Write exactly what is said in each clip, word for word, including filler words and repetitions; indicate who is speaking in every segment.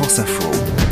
Speaker 1: France Info.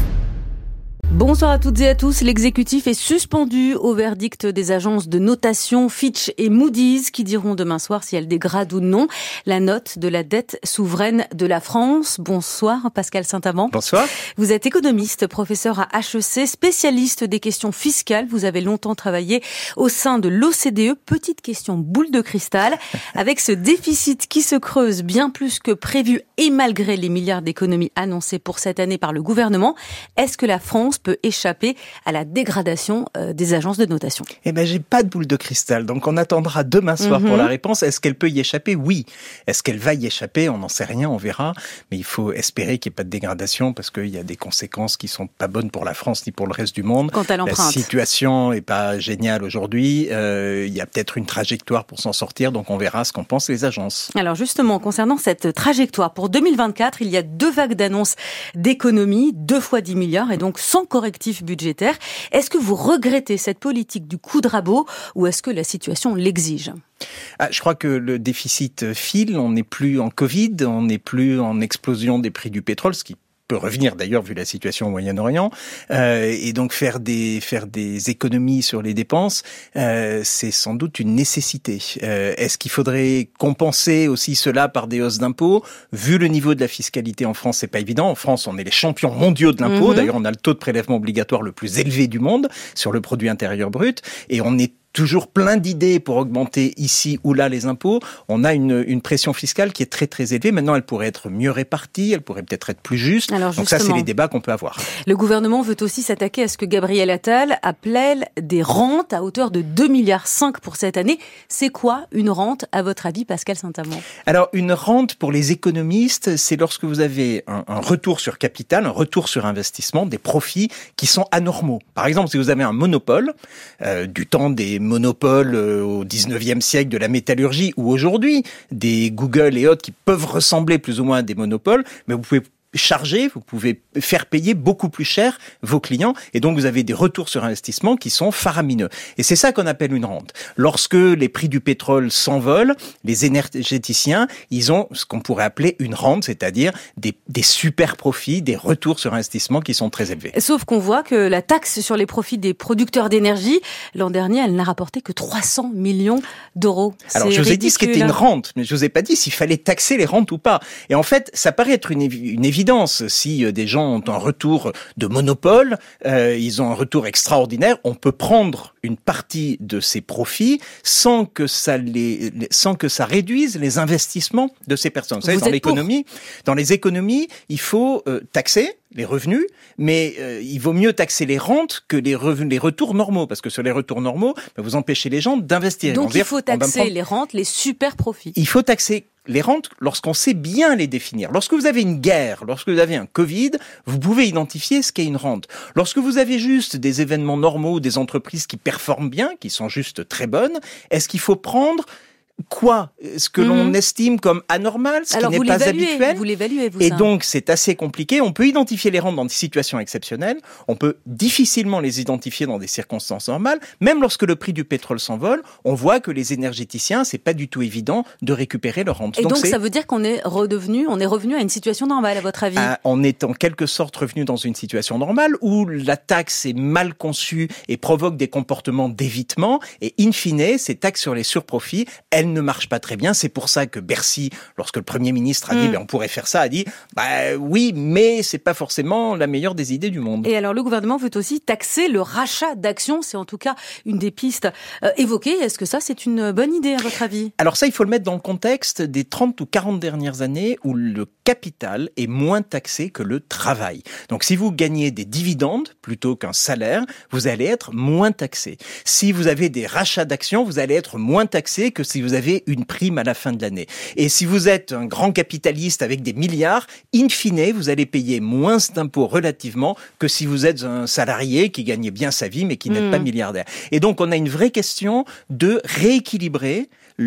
Speaker 2: Bonsoir à toutes et à tous. L'exécutif est suspendu au verdict des agences de notation Fitch et Moody's qui diront demain soir si elles dégradent ou non la note de la dette souveraine de la France. Bonsoir Pascal Saint-Amand.
Speaker 3: Bonsoir.
Speaker 2: Vous êtes économiste, professeur à H E C, spécialiste des questions fiscales. Vous avez longtemps travaillé au sein de l'O C D E. Petite question boule de cristal. Avec ce déficit qui se creuse bien plus que prévu et malgré les milliards d'économies annoncées pour cette année par le gouvernement, est-ce que la France peut échapper à la dégradation euh, des agences de notation?
Speaker 3: Eh ben, j'ai pas de boule de cristal, donc on attendra demain soir mm-hmm. pour la réponse. Est-ce qu'elle peut y échapper? Oui. Est-ce qu'elle va y échapper? On n'en sait rien, on verra. Mais il faut espérer qu'il n'y ait pas de dégradation parce qu'il y a des conséquences qui sont pas bonnes pour la France ni pour le reste du monde.
Speaker 2: Quant à l'empreinte.
Speaker 3: La situation est pas géniale aujourd'hui. Euh, il y a peut-être une trajectoire pour s'en sortir, donc on verra ce qu'en pensent les agences.
Speaker 2: Alors justement, concernant cette trajectoire, pour deux mille vingt-quatre, il y a deux vagues d'annonces d'économies, deux fois dix milliards et donc sans correctif budgétaire. Est-ce que vous regrettez cette politique du coup de rabot ou est-ce que la situation l'exige ?
Speaker 3: Ah, je crois que le déficit file, on n'est plus en Covid, on n'est plus en explosion des prix du pétrole, ce qui peut revenir d'ailleurs vu la situation au Moyen-Orient, euh, et donc faire des faire des économies sur les dépenses, euh, c'est sans doute une nécessité. Euh, est-ce qu'il faudrait compenser aussi cela par des hausses d'impôts? Vu le niveau de la fiscalité en France, c'est pas évident. En France, on est les champions mondiaux de l'impôt. Mmh. D'ailleurs, on a le taux de prélèvement obligatoire le plus élevé du monde sur le produit intérieur brut, et on est toujours plein d'idées pour augmenter ici ou là les impôts. On a une, une pression fiscale qui est très très élevée. Maintenant, elle pourrait être mieux répartie, elle pourrait peut-être être plus juste. Alors donc ça, c'est les débats qu'on peut avoir.
Speaker 2: Le gouvernement veut aussi s'attaquer à ce que Gabriel Attal appelait des rentes à hauteur de deux virgule cinq milliards pour cette année. C'est quoi une rente, à votre avis, Pascal Saint-Amand?
Speaker 3: Alors, une rente, pour les économistes, c'est lorsque vous avez un, un retour sur capital, un retour sur investissement, des profits qui sont anormaux. Par exemple, si vous avez un monopole, euh, du temps des monopole au dix-neuvième siècle de la métallurgie ou aujourd'hui des Google et autres qui peuvent ressembler plus ou moins à des monopoles, mais vous pouvez charger, vous pouvez faire payer beaucoup plus cher vos clients et donc vous avez des retours sur investissement qui sont faramineux. Et c'est ça qu'on appelle une rente. Lorsque les prix du pétrole s'envolent, les énergéticiens, ils ont ce qu'on pourrait appeler une rente, c'est-à-dire des, des super profits, des retours sur investissement qui sont très élevés.
Speaker 2: Sauf qu'on voit que la taxe sur les profits des producteurs d'énergie, l'an dernier, elle n'a rapporté que trois cents millions d'euros.
Speaker 3: Alors, je vous ai dit ce qu'était une rente, mais je vous ai pas dit s'il fallait taxer les rentes ou pas. Et en fait, ça paraît être une, une évidence. Si des gens ont un retour de monopole, euh, ils ont un retour extraordinaire, on peut prendre une partie de ces profits sans que ça les, sans que ça réduise les investissements de ces personnes. Vous savez, dans l'économie, dans les économies, il faut euh, taxer les revenus, mais euh, il vaut mieux taxer les rentes que les revenus, les retours normaux, parce que sur les retours normaux, bah, vous empêchez les gens d'investir.
Speaker 2: Donc il faut taxer prendre... les rentes, les super profits.
Speaker 3: Il faut taxer les rentes lorsqu'on sait bien les définir. Lorsque vous avez une guerre, lorsque vous avez un Covid, vous pouvez identifier ce qu'est une rente. Lorsque vous avez juste des événements normaux, des entreprises qui performent bien, qui sont juste très bonnes, est-ce qu'il faut prendre quoi? Ce que mmh. l'on estime comme anormal, ce
Speaker 2: Alors
Speaker 3: qui n'est pas habituel.
Speaker 2: Vous l'évaluez, vous
Speaker 3: Et
Speaker 2: ça.
Speaker 3: donc, c'est assez compliqué. On peut identifier les rentes dans des situations exceptionnelles. On peut difficilement les identifier dans des circonstances normales. Même lorsque le prix du pétrole s'envole, on voit que les énergéticiens, c'est pas du tout évident de récupérer leur rente.
Speaker 2: Et donc,
Speaker 3: donc
Speaker 2: ça veut dire qu'on est redevenu, on est revenu à une situation normale, à votre avis?
Speaker 3: à, On est en quelque sorte revenu dans une situation normale où la taxe est mal conçue et provoque des comportements d'évitement. Et in fine, ces taxes sur les surprofits, elles ne marche pas très bien. C'est pour ça que Bercy, lorsque le Premier ministre a dit mmh. ben, on pourrait faire ça, a dit bah, oui, mais c'est pas forcément la meilleure des idées du monde.
Speaker 2: Et alors le gouvernement veut aussi taxer le rachat d'actions. C'est en tout cas une des pistes euh, évoquées. Est-ce que ça, c'est une bonne idée à votre avis?
Speaker 3: Alors ça, il faut le mettre dans le contexte des trente ou quarante dernières années où le capital est moins taxé que le travail. Donc si vous gagnez des dividendes plutôt qu'un salaire, vous allez être moins taxé. Si vous avez des rachats d'actions, vous allez être moins taxé que si vous avez une prime à la fin de l'année. Et si vous êtes un grand capitaliste avec des milliards, in fine, vous allez payer moins d'impôts relativement que si vous êtes un salarié qui gagne bien sa vie mais qui mmh. n'est pas milliardaire. Et donc on a une vraie question de rééquilibrer le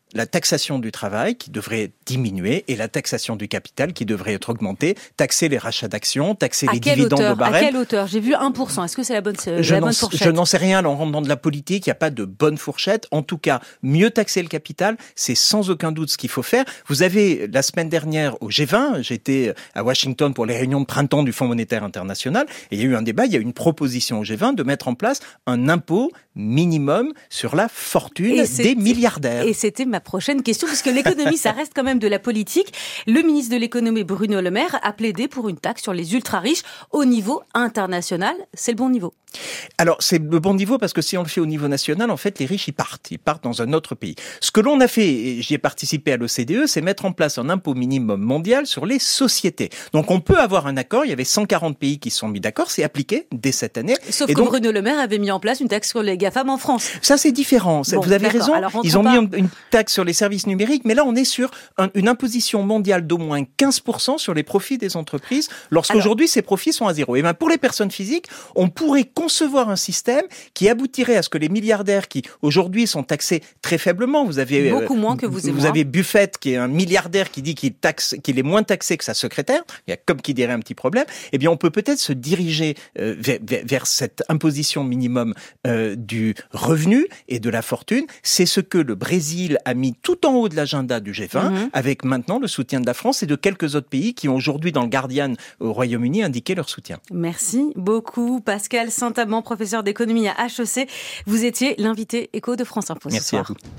Speaker 3: la taxation du travail qui devrait diminuer et la taxation du capital qui devrait être augmentée, taxer les rachats d'actions, taxer
Speaker 2: à
Speaker 3: les dividendes
Speaker 2: hauteur,
Speaker 3: au barème.
Speaker 2: À quelle hauteur? J'ai vu un pour cent. Est-ce que c'est la bonne,
Speaker 3: je
Speaker 2: la bonne fourchette?
Speaker 3: Je n'en sais rien, là on rentre dans de la politique, il n'y a pas de bonne fourchette. En tout cas, mieux taxer le capital, c'est sans aucun doute ce qu'il faut faire. Vous avez, la semaine dernière au G vingt, j'étais à Washington pour les réunions de printemps du Fonds monétaire international, et il y a eu un débat, il y a eu une proposition au G vingt de mettre en place un impôt minimum sur la fortune des milliardaires.
Speaker 2: Et c'était ma prochaine question, puisque l'économie, ça reste quand même de la politique. Le ministre de l'économie, Bruno Le Maire, a plaidé pour une taxe sur les ultra-riches au niveau international. C'est le bon niveau?
Speaker 3: Alors, c'est le bon niveau parce que si on le fait au niveau national, en fait, les riches, ils partent. Ils partent dans un autre pays. Ce que l'on a fait, et j'y ai participé à l'O C D E, c'est mettre en place un impôt minimum mondial sur les sociétés. Donc, on peut avoir un accord. Il y avait cent quarante pays qui se sont mis d'accord. C'est appliqué dès cette année.
Speaker 2: Sauf
Speaker 3: et
Speaker 2: que
Speaker 3: donc,
Speaker 2: Bruno Le Maire avait mis en place une taxe sur les GAFAM en France.
Speaker 3: Ça, c'est différent. Bon, vous avez raison.
Speaker 2: Alors,
Speaker 3: ils ont mis une, une taxe sur les services numériques, mais là, on est sur un, une imposition mondiale d'au moins quinze pour cent sur les profits des entreprises, lorsqu'aujourd'hui, ces profits sont à zéro. Et bien, pour les personnes physiques, on pourrait concevoir un système qui aboutirait à ce que les milliardaires qui aujourd'hui sont taxés très faiblement, vous avez
Speaker 2: beaucoup moins que vous et
Speaker 3: vous
Speaker 2: moi.
Speaker 3: avez Buffett qui est un milliardaire qui dit qu'il taxe, qu'il est moins taxé que sa secrétaire, il y a comme qui dirait un petit problème. Eh bien, on peut peut-être se diriger euh, vers, vers cette imposition minimum euh, du revenu et de la fortune. C'est ce que le Brésil a mis tout en haut de l'agenda du G vingt, mm-hmm. avec maintenant le soutien de la France et de quelques autres pays qui ont aujourd'hui dans le Guardian au Royaume-Uni indiqué leur soutien.
Speaker 2: Merci beaucoup, Pascal Saint-Amand, professeur d'économie à H E C. Vous étiez l'invité éco de France Info ce
Speaker 3: Merci
Speaker 2: soir.
Speaker 3: à vous.